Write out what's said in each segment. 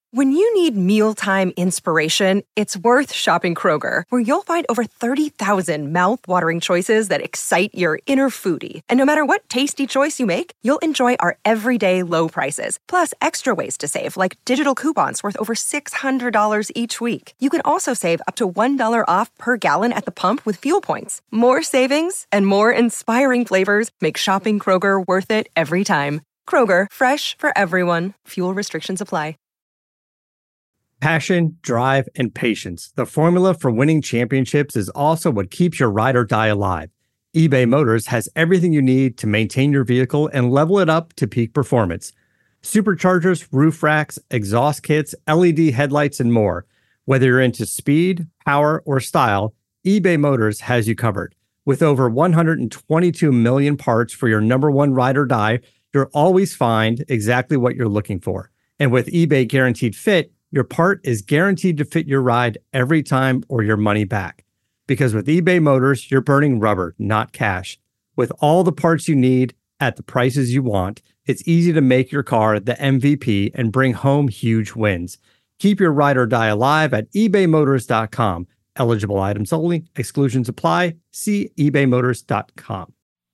When you need mealtime inspiration, it's worth shopping Kroger, where you'll find over 30,000 mouth-watering choices that excite your inner foodie. And no matter what tasty choice you make, you'll enjoy our everyday low prices, plus extra ways to save, like digital coupons worth over $600 each week. You can also save up to $1 off per gallon at the pump with fuel points. More savings and more inspiring flavors make shopping Kroger worth it every time. Kroger, fresh for everyone. Fuel restrictions apply. Passion, drive, and patience. The formula for winning championships is also what keeps your ride or die alive. eBay Motors has everything you need to maintain your vehicle and level it up to peak performance. Superchargers, roof racks, exhaust kits, LED headlights, and more. Whether you're into speed, power, or style, eBay Motors has you covered. With over 122 million parts for your number one ride or die, you'll always find exactly what you're looking for. And with eBay Guaranteed Fit, your part is guaranteed to fit your ride every time or your money back. Because with eBay Motors, you're burning rubber, not cash. With all the parts you need at the prices you want, it's easy to make your car the MVP and bring home huge wins. Keep your ride or die alive at ebaymotors.com. Eligible items only. Exclusions apply. See ebaymotors.com.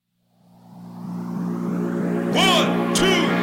1, 2, 3,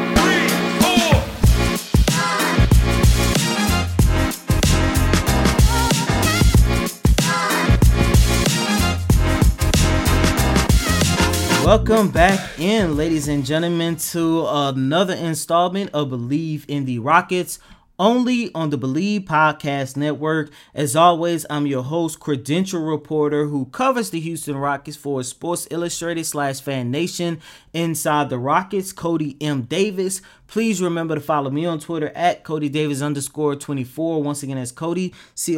4. Welcome back in, ladies and gentlemen, to another installment of Believe in the Rockets, only on the Believe Podcast Network. As always, I'm your host, credential reporter who covers the Houston Rockets for Sports Illustrated / Fan Nation Inside the Rockets, Cody M. Davis. Please remember to follow me on Twitter at CodyDavis_24. Once again, that's Cody,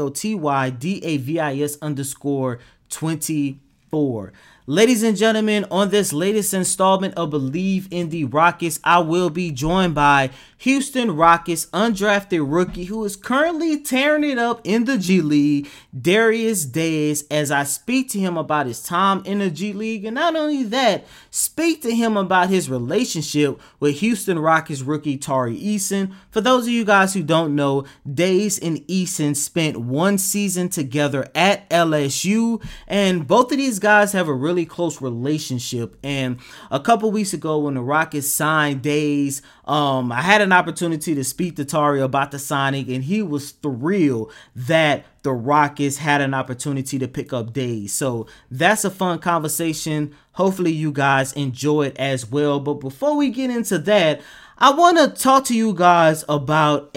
CotyDavis_24. Ladies and gentlemen, on this latest installment of Believe in the Rockets, I will be joined by Houston Rockets undrafted rookie who is currently tearing it up in the G League, Darius Days, as I speak to him about his time in the G League, and not only that, speak to him about his relationship with Houston Rockets rookie Tari Eason. For those of you guys who don't know, Days and Eason spent one season together at LSU, and both of these guys have a really close relationship. And a couple weeks ago when the Rockets signed Days, I had an opportunity to speak to Tari about the signing, and he was thrilled that the Rockets had an opportunity to pick up Days. So that's a fun conversation. Hopefully you guys enjoy it as well. But before we get into that, I want to talk to you guys about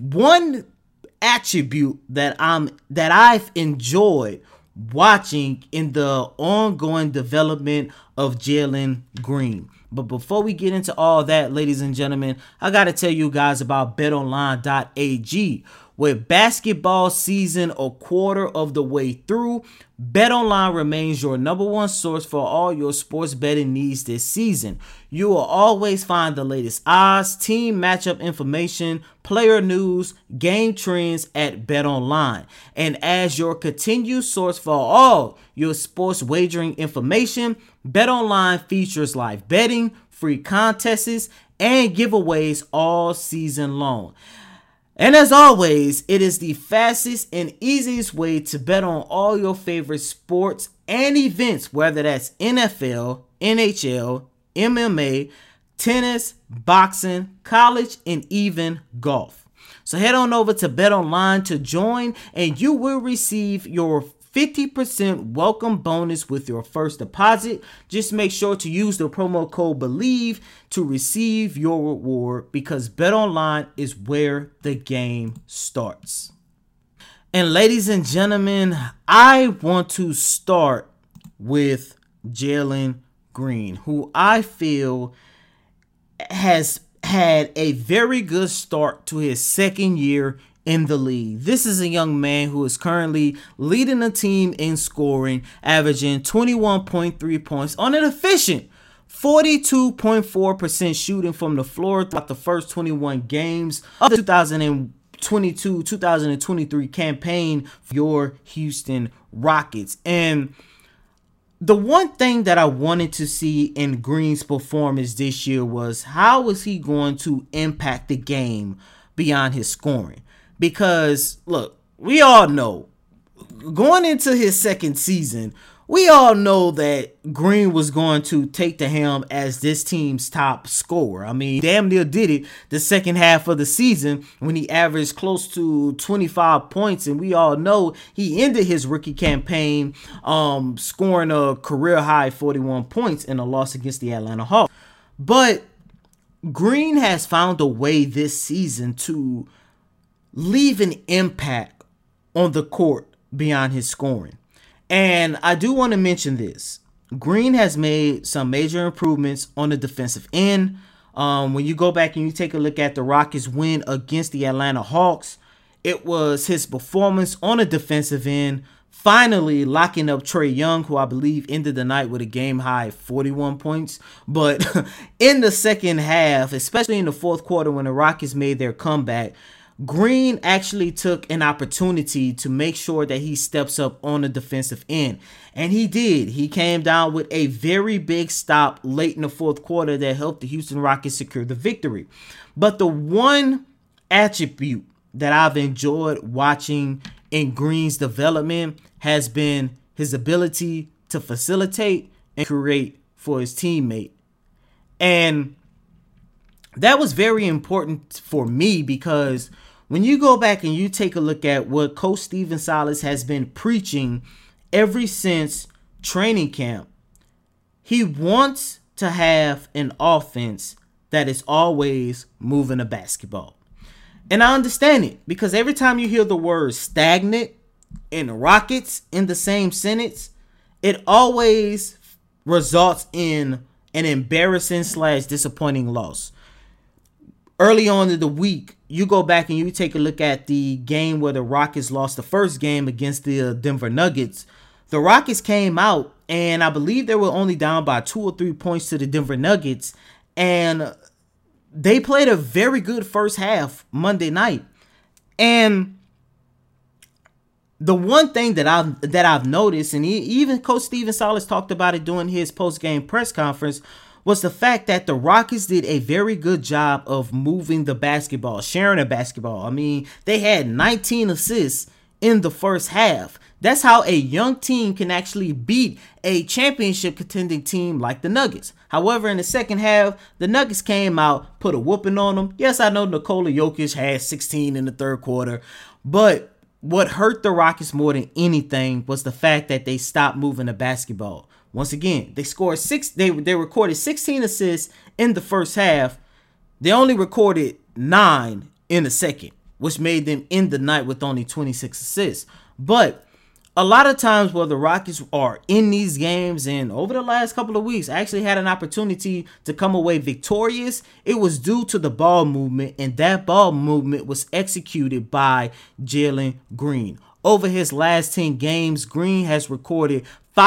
one attribute that I've enjoyed watching in the ongoing development of Jalen Green. But before we get into all that, ladies and gentlemen, I got to tell you guys about betonline.ag. With basketball season a quarter of the way through, BetOnline remains your number one source for all your sports betting needs this season. You will always find the latest odds, team matchup information, player news, game trends at BetOnline. And as your continued source for all your sports wagering information, BetOnline features live betting, free contests, and giveaways all season long. And as always, it is the fastest and easiest way to bet on all your favorite sports and events, whether that's NFL, NHL, MMA, tennis, boxing, college, and even golf. So head on over to BetOnline to join, and you will receive your 50% welcome bonus with your first deposit. Just make sure to use the promo code BELIEVE to receive your reward, because BetOnline is where the game starts. And ladies and gentlemen, I want to start with Jalen Green, who I feel has had a very good start to his second year in the league. This is a young man who is currently leading the team in scoring, averaging 21.3 points on an efficient 42.4% shooting from the floor throughout the first 21 games of the 2022-2023 campaign for your Houston Rockets. And the one thing that I wanted to see in Green's performance this year was how is he going to impact the game? beyond his scoring. Because, look, we all know, going into his second season, we all know that Green was going to take the helm as this team's top scorer. I mean, damn near did it the second half of the season when he averaged close to 25 points. And we all know he ended his rookie campaign scoring a career high 41 points in a loss against the Atlanta Hawks. But Green has found a way this season to leave an impact on the court beyond his scoring. And I do want to mention this. Green has made some major improvements on the defensive end. When you go back and you take a look at the Rockets' win against the Atlanta Hawks, it was his performance on the defensive end, finally locking up Trae Young, who I believe ended the night with a game-high 41 points. But in the second half, especially in the fourth quarter when the Rockets made their comeback, Green actually took an opportunity to make sure that he steps up on the defensive end. And he did. He came down with a very big stop late in the fourth quarter that helped the Houston Rockets secure the victory. But the one attribute that I've enjoyed watching in Green's development has been his ability to facilitate and create for his teammate. And that was very important for me because when you go back and you take a look at what Coach Stephen Silas has been preaching ever since training camp, he wants to have an offense that is always moving the basketball. And I understand it because every time you hear the word stagnant and the Rockets in the same sentence, it always results in an embarrassing / disappointing loss. Early on in the week, you go back and you take a look at the game where the Rockets lost the first game against the Denver Nuggets. The Rockets came out, and I believe they were only down by 2 or 3 points to the Denver Nuggets, and they played a very good first half Monday night. And the one thing that I've noticed, and even Coach Stephen Silas talked about it during his post-game press conference, was the fact that the Rockets did a very good job of moving the basketball, sharing the basketball. I mean, they had 19 assists in the first half. That's how a young team can actually beat a championship contending team like the Nuggets. However, in the second half, the Nuggets came out, put a whooping on them. Yes, I know Nikola Jokic had 16 in the third quarter, but what hurt the Rockets more than anything was the fact that they stopped moving the basketball. Once again, they scored they recorded 16 assists in the first half. They only recorded 9 in the second, which made them end the night with only 26 assists. But a lot of times where the Rockets are in these games, and over the last couple of weeks actually had an opportunity to come away victorious, it was due to the ball movement, and that ball movement was executed by Jalen Green. Over his last 10 games, Green has recorded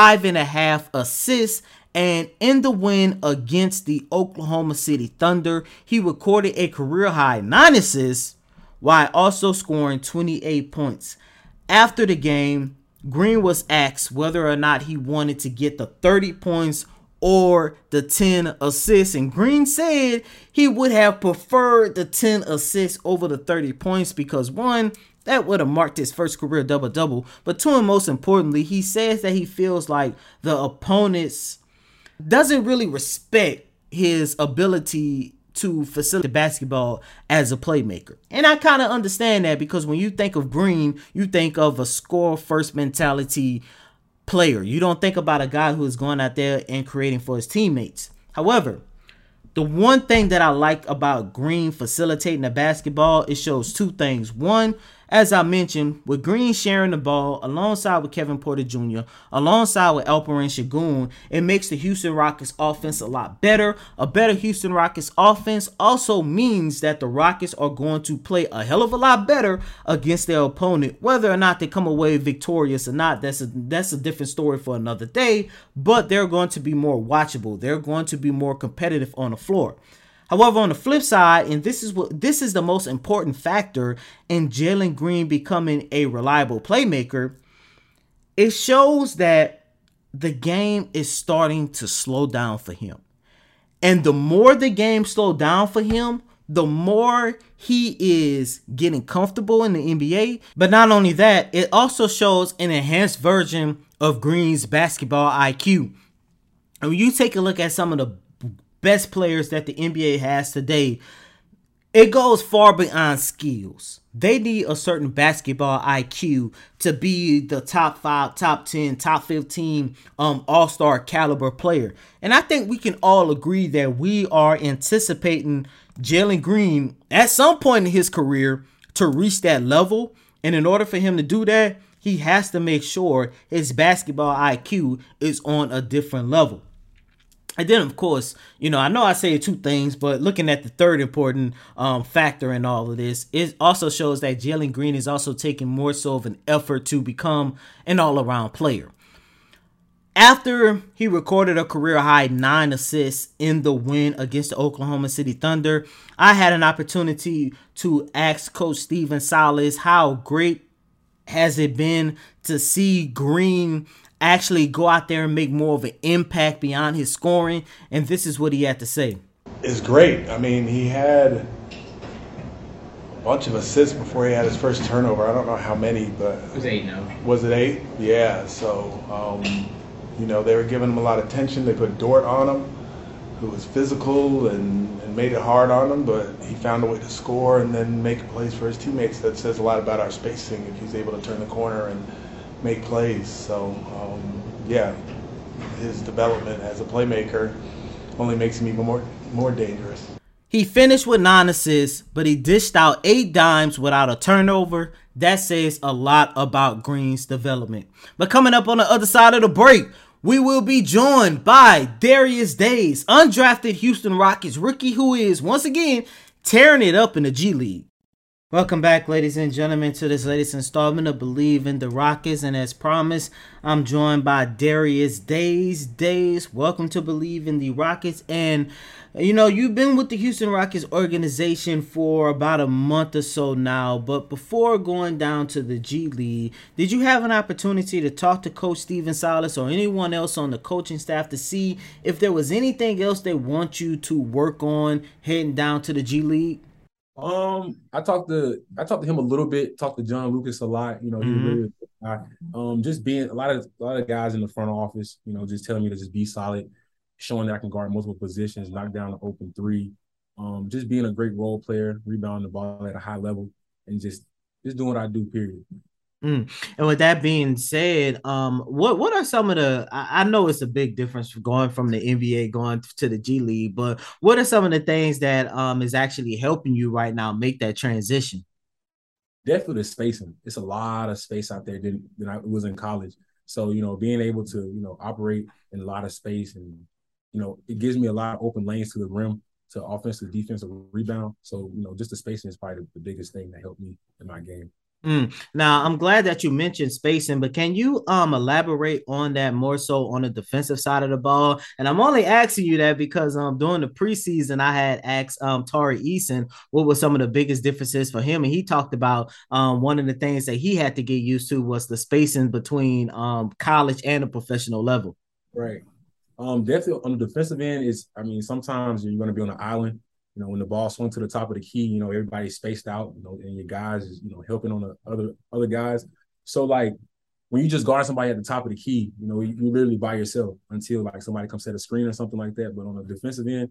5.5 assists, and in the win against the Oklahoma City Thunder, he recorded a career-high 9 assists while also scoring 28 points. After the game, Green was asked whether or not he wanted to get the 30 points or the 10 assists, and Green said he would have preferred the 10 assists over the 30 points because, one, that would have marked his first career double-double. But two, and most importantly, he says that he feels like the opponents doesn't really respect his ability to facilitate basketball as a playmaker. And I kind of understand that because when you think of Green, you think of a score-first mentality player. You don't think about a guy who is going out there and creating for his teammates. However, the one thing that I like about Green facilitating the basketball, it shows two things. One, as I mentioned, with Green sharing the ball alongside with Kevin Porter Jr., alongside with Alperen Sengun, it makes the Houston Rockets offense a lot better. A better Houston Rockets offense also means that the Rockets are going to play a hell of a lot better against their opponent. Whether or not they come away victorious or not, that's a different story for another day, but they're going to be more watchable. They're going to be more competitive on the floor. However, on the flip side, and this is the most important factor in Jalen Green becoming a reliable playmaker, it shows that the game is starting to slow down for him. And the more the game slowed down for him, the more he is getting comfortable in the NBA. But not only that, it also shows an enhanced version of Green's basketball IQ. And when you take a look at some of the best players that the NBA has today, it goes far beyond skills. They need a certain basketball IQ to be the top 5, top 10, top 15 all-star caliber player. And I think we can all agree that we are anticipating Jalen Green at some point in his career to reach that level. And in order for him to do that, he has to make sure his basketball IQ is on a different level. And then, of course, I know I say two things, but looking at the third important factor in all of this, it also shows that Jalen Green is also taking more so of an effort to become an all-around player. After he recorded a career-high 9 assists in the win against the Oklahoma City Thunder, I had an opportunity to ask Coach Stephen Silas how great has it been to see Green actually go out there and make more of an impact beyond his scoring. And this is what he had to say. It's great. I mean, he had a bunch of assists before he had his first turnover. I don't know how many, but it was 8 now. Was it 8? Yeah. So, they were giving him a lot of attention. They put Dort on him, who was physical and made it hard on him, but he found a way to score and then make plays for his teammates. That says a lot about our spacing if he's able to turn the corner and make plays. So, his development as a playmaker only makes him even more dangerous. He finished with 9 assists, but he dished out 8 dimes without a turnover. That says a lot about Green's development. But coming up on the other side of the break, we will be joined by Darius Days, undrafted Houston Rockets rookie who is, once again, tearing it up in the G League. Welcome back, ladies and gentlemen, to this latest installment of Believe in the Rockets. And as promised, I'm joined by Darius Days. Days, welcome to Believe in the Rockets. And, you've been with the Houston Rockets organization for about a month or so now. But before going down to the G League, did you have an opportunity to talk to Coach Stephen Silas or anyone else on the coaching staff to see if there was anything else they want you to work on heading down to the G League? I talked to him a little bit. Talked to John Lucas a lot. He was really just being a lot of guys in the front office. Just telling me to just be solid, showing that I can guard multiple positions, knock down the open three. Just being a great role player, rebounding the ball at a high level, and just doing what I do. Period. And with that being said, what are some of the? I know it's a big difference going from the NBA going to the G League, but what are some of the things that is actually helping you right now make that transition? Definitely the spacing. It's a lot of space out there than I was in college. So being able to operate in a lot of space, and it gives me a lot of open lanes to the rim, to offensive, defensive rebound. So just the spacing is probably the biggest thing that helped me in my game. Now, I'm glad that you mentioned spacing, but can you elaborate on that more so on the defensive side of the ball? And I'm only asking you that because during the preseason, I had asked Tari Eason what were some of the biggest differences for him. And he talked about one of the things that he had to get used to was the spacing between college and the professional level. Right. Definitely on the defensive end sometimes you're going to be on an island. When the ball swung to the top of the key, everybody's spaced out, and your guys is, helping on the other guys. So, when you just guard somebody at the top of the key, you're literally by yourself until, somebody comes set a screen or something like that. But on the defensive end,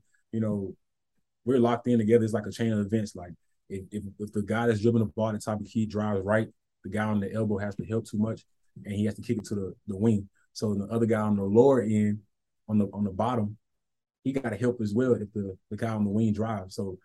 we're locked in together. It's like a chain of events. If the guy that's dribbling the ball at the top of the key drives right, the guy on the elbow has to help too much, and he has to kick it to the wing. So the other guy on the lower end, on the bottom, he got to help as well if the guy on the wing drives. So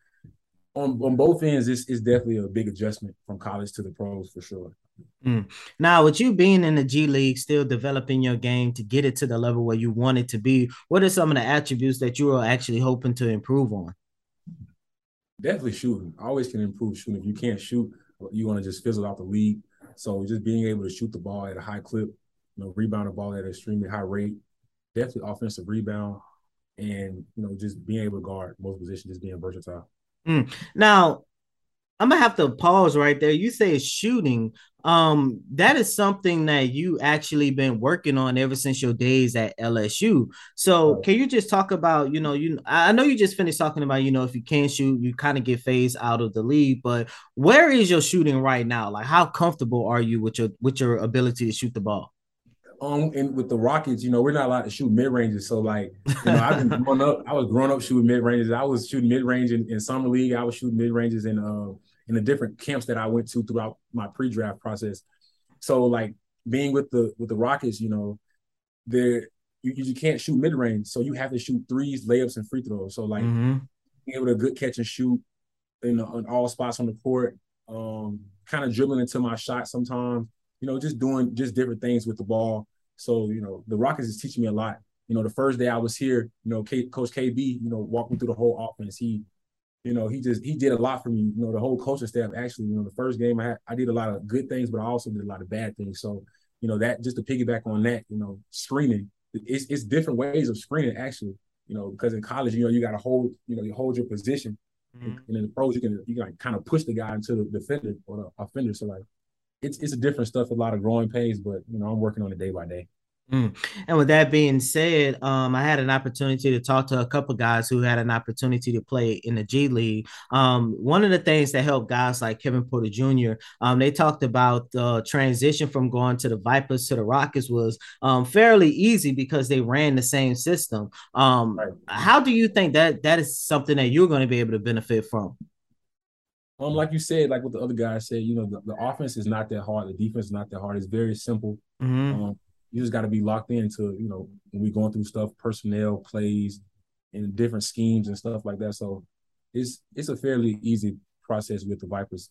on both ends, it's definitely a big adjustment from college to the pros for sure. Now, with you being in the G League, still developing your game to get it to the level where you want it to be, what are some of the attributes that you are actually hoping to improve on? Definitely shooting. I always can improve shooting. If you can't shoot, you want to just fizzle out the league. So just being able to shoot the ball at a high clip, rebound the ball at an extremely high rate, definitely offensive rebound. And, just being able to guard most positions, just being versatile. Now, I'm gonna have to pause right there. You say shooting. That is something that you actually been working on ever since your days at LSU. So Right. can you just talk about, I know you just finished talking about, if you can shoot, you kind of get phased out of the league, but where is your shooting right now? Like how comfortable are you with your ability to shoot the ball? And with the Rockets, we're not allowed to shoot mid ranges. So like, I was growing up shooting mid ranges. I was shooting mid range in summer league. I was shooting mid ranges in the different camps that I went to throughout my pre-draft process. So like being with the Rockets, there you can't shoot mid range, so you have to shoot threes, layups, and free throws. So like Mm-hmm. being able to good catch and shoot in all spots on the court, kind of dribbling into my shot sometimes, just doing just different things with the ball. So, the Rockets is teaching me a lot. The first day I was here, Coach KB, walked me through the whole offense. He did a lot for me. The whole coaching staff actually. The first game I did a lot of good things, but I also did a lot of bad things. So, that just to piggyback on that, screening. It's different ways of screening actually. Because in college, you got to hold, you hold your position, and in the pros, you can like kind of push the guy into the defender or the offender. So like, it's a different stuff, a lot of growing pains, but I'm working on it day by day. Mm. And with that being said, I had an opportunity to talk to a couple guys who had an opportunity to play in the G League. One of the things that helped guys like Kevin Porter Jr., they talked about the transition from going to the Vipers to the Rockets was fairly easy because they ran the same system. Right. How do you think that is something that you're going to be able to benefit from? Like you said, like what the other guys said, the offense is not that hard. The defense is not that hard. It's very simple. Mm-hmm. You just got to be locked into, when we going through stuff, personnel, plays, and different schemes and stuff like that. So it's a fairly easy process with the Vipers.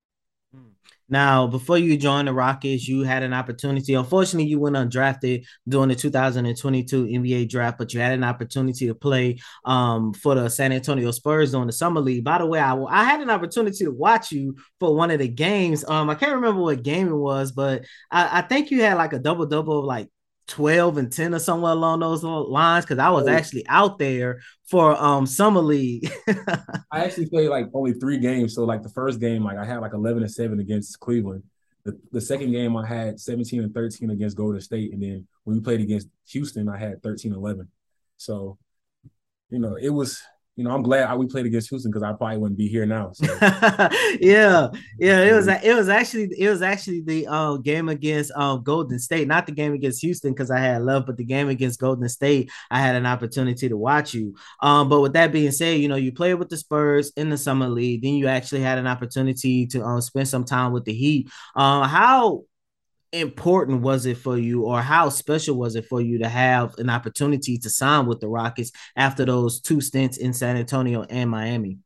Now, before you joined the Rockets, you had an opportunity. Unfortunately, you went undrafted during the 2022 NBA draft, but you had an opportunity to play for the San Antonio Spurs during the summer league. By the way, I had an opportunity to watch you for one of the games. I can't remember what game it was, but I think you had like a double-double of like 12 and 10 or somewhere along those lines because I was Oh, actually out there for summer league. I actually played like only 3 games. So like the first game, like I had like 11-7 against Cleveland. The second game I had 17-13 against Golden State. And then when we played against Houston, I had 13-11. So, it was, I'm glad we played against Houston because I probably wouldn't be here now. So yeah, it was actually the game against Golden State, not the game against Houston because I had love, but the game against Golden State, I had an opportunity to watch you. But with that being said, you played with the Spurs in the summer league, then you actually had an opportunity to spend some time with the Heat. How important was it for you, or how special was it for you to have an opportunity to sign with the Rockets after those two stints in San Antonio and Miami?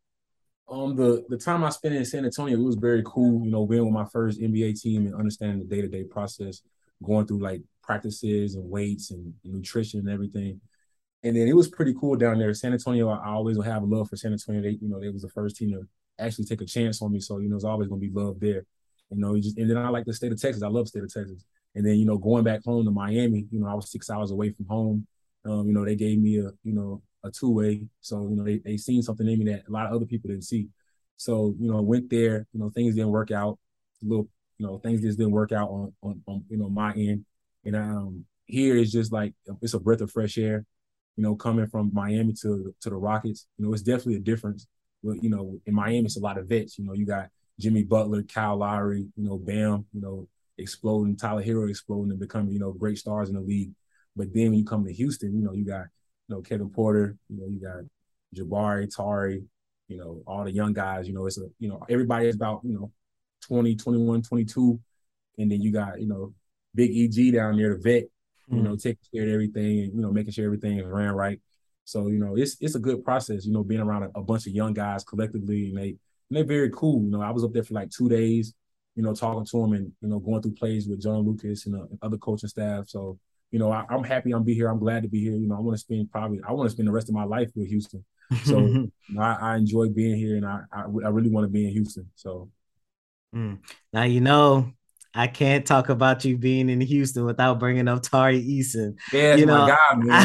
the time I spent in San Antonio, it was very cool, being with my first NBA team and understanding the day-to-day process, going through like practices and weights and nutrition and everything. And then it was pretty cool down there. San Antonio, I always will have love for San Antonio. They was the first team to actually take a chance on me. So, it's always gonna be love there. And then I like the state of Texas. I love the state of Texas. And then, going back home to Miami, I was 6 hours away from home. They gave me a two-way. So, they seen something in me that a lot of other people didn't see. So, went there, things didn't work out. Things just didn't work out on my end. And here is just like, it's a breath of fresh air, coming from Miami to the Rockets. It's definitely a difference. But, in Miami, it's a lot of vets. You got Jimmy Butler, Kyle Lowry, Bam, exploding, Tyler Hero exploding and becoming, great stars in the league. But then when you come to Houston, you got, Kevin Porter, you got Jabari, Tari, all the young guys, it's everybody is about, 20, 21, 22. And then you got, Big EG down there, the vet, taking care of everything and, making sure everything is ran right. So, it's a good process, being around a bunch of young guys collectively, and they're very cool. I was up there for like 2 days, talking to them and, going through plays with John Lucas and other coaching staff. So, I'm happy I'm be here. I'm glad to be here. I want to spend the rest of my life with Houston. So I enjoy being here, and I really want to be in Houston. So Now, I can't talk about you being in Houston without bringing up Tari Eason. Yeah, it's my guy, man.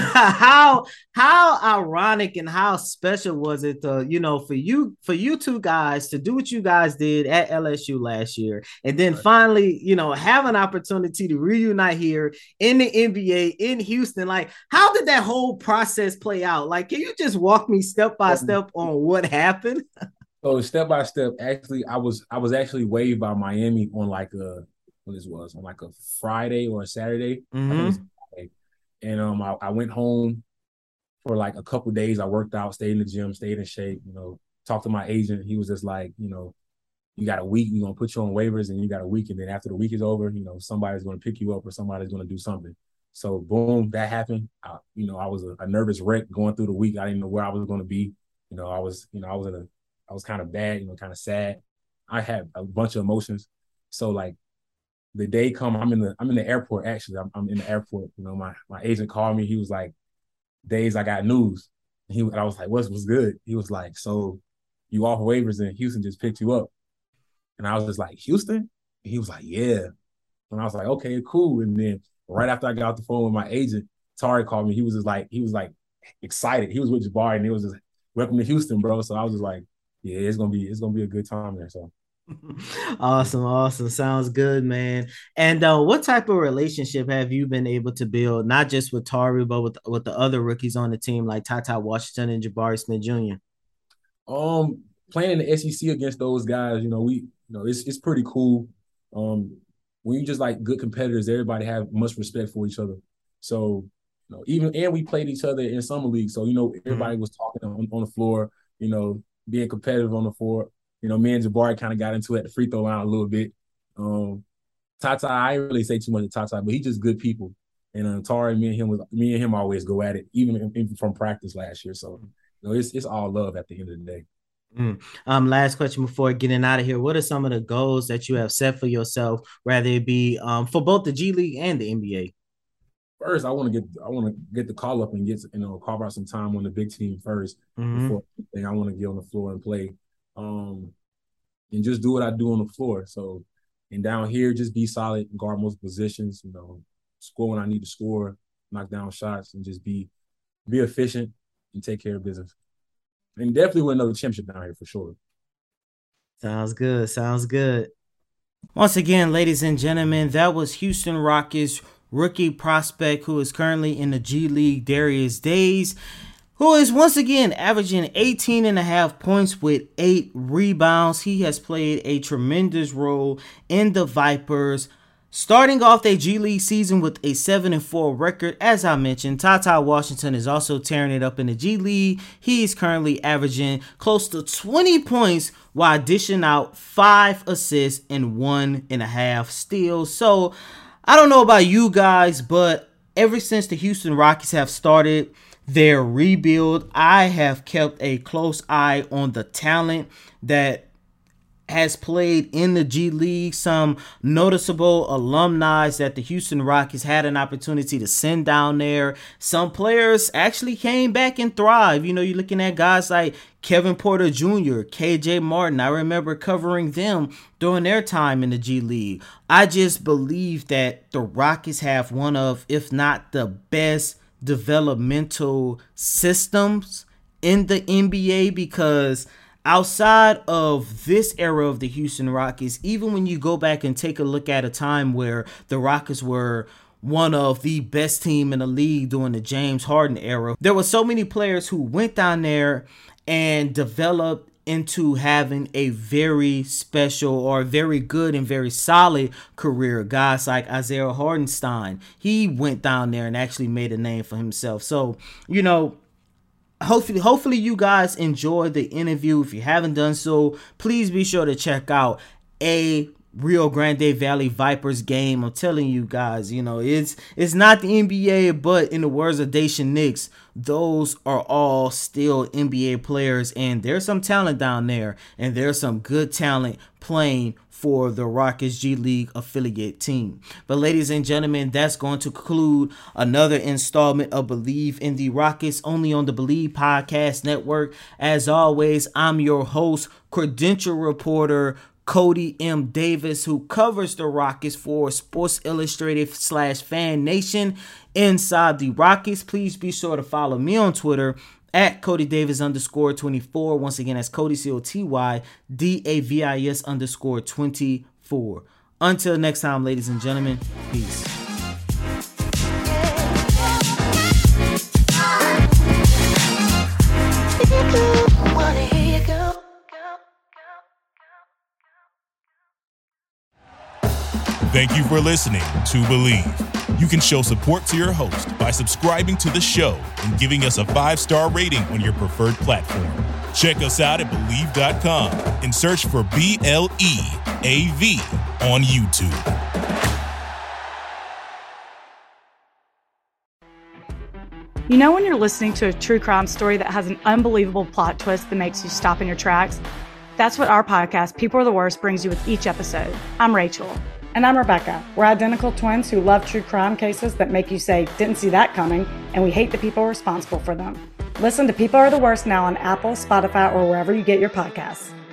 How ironic and how special was it to, for you two guys to do what you guys did at LSU last year, and then finally, have an opportunity to reunite here in the NBA in Houston. Like, how did that whole process play out? Like, can you just walk me step by step on what happened? So step by step, actually, I was actually waived by Miami on like on like a Friday or a Saturday. Mm-hmm. I think it was Friday. And I went home for like a couple of days. I worked out, stayed in the gym, stayed in shape, talked to my agent. He was just like, you got a week, we're gonna put you on waivers, and you got a week, and then after the week is over, somebody's gonna pick you up or somebody's gonna do something. So boom, that happened. I was a nervous wreck going through the week. I didn't know where I was gonna be. I was kind of bad, kind of sad. I had a bunch of emotions. So like the day come, I'm in the airport. Actually, I'm in the airport. My agent called me. He was like, "Days, I got news." And I was like, "What's good?" He was like, "So you off waivers and Houston just picked you up." And I was just like, "Houston?" And he was like, "Yeah." And I was like, "Okay, cool." And then right after I got off the phone with my agent, Tari called me. He was like excited. He was with Jabari, and he was just, "Welcome to Houston, bro." So I was just like, "Yeah, it's gonna be a good time there." So Awesome. Sounds good, man. And what type of relationship have you been able to build, not just with Tari, but with the other rookies on the team like TyTy Washington and Jabari Smith Jr.? Playing in the SEC against those guys, it's pretty cool. When you just like good competitors, everybody have much respect for each other. So, and we played each other in summer league. So, everybody was talking on the floor, being competitive on the floor. Me and Jabari kind of got into it at the free throw line a little bit. TyTy, I didn't really say too much to TyTy, but he's just good people. And Tari, me and him always go at it, even from practice last year. So, it's all love at the end of the day. Last question before getting out of here. What are some of the goals that you have set for yourself, whether it be for both the G League and the NBA? First, I want to get the call up and get carve out some time on the big team first. Before I want to get on the floor and play, and just do what I do on the floor. So, and down here, just be solid, guard most positions. Score when I need to score, knock down shots, and just be efficient and take care of business. And definitely win another championship down here for sure. Sounds good. Once again, ladies and gentlemen, that was Houston Rockets rookie prospect who is currently in the G League, Darius Days, who is once again averaging 18.5 points with 8 rebounds. He has played a tremendous role in the Vipers, starting off their G League season with a 7-4 record. As I mentioned, TyTy Washington is also tearing it up in the G League. He is currently averaging close to 20 points while dishing out 5 assists and 1.5 steals. So, I don't know about you guys, but ever since the Houston Rockets have started their rebuild, I have kept a close eye on the talent that has played in the G League, some noticeable alumni that the Houston Rockets had an opportunity to send down there. Some players actually came back and thrived. You're looking at guys like Kevin Porter Jr., KJ Martin. I remember covering them during their time in the G League. I just believe that the Rockets have one of, if not the best, developmental systems in the NBA, because outside of this era of the Houston Rockets, even when you go back and take a look at a time where the Rockets were one of the best team in the league during the James Harden era, there were so many players who went down there and developed into having a very special or very good and very solid career. Guys like Isaiah Hartenstein, he went down there and actually made a name for himself. So, hopefully you guys enjoyed the interview. If you haven't done so, please be sure to check out a Rio Grande Valley Vipers game. I'm telling you guys, it's not the NBA, but in the words of Daishen Nix, those are all still NBA players, and there's some talent down there, and there's some good talent playing for the Rockets G League affiliate team. But ladies and gentlemen, that's going to conclude another installment of Believe in the Rockets, only on the Believe Podcast Network. As always, I'm your host, credential reporter Cody M. Davis, who covers the Rockets for Sports Illustrated / Fan Nation Inside the Rockets. Please be sure to follow me on Twitter at CodyDavis_24. Once again, that's Cody CotyDavis_24. Until next time, ladies and gentlemen, peace. Thank you for listening to Believe. You can show support to your host by subscribing to the show and giving us a 5-star rating on your preferred platform. Check us out at Believe.com and search for BLEAV on YouTube. You know when you're listening to a true crime story that has an unbelievable plot twist that makes you stop in your tracks? That's what our podcast, People Are the Worst, brings you with each episode. I'm Rachel. And I'm Rebecca. We're identical twins who love true crime cases that make you say, didn't see that coming, and we hate the people responsible for them. Listen to People Are the Worst now on Apple, Spotify, or wherever you get your podcasts.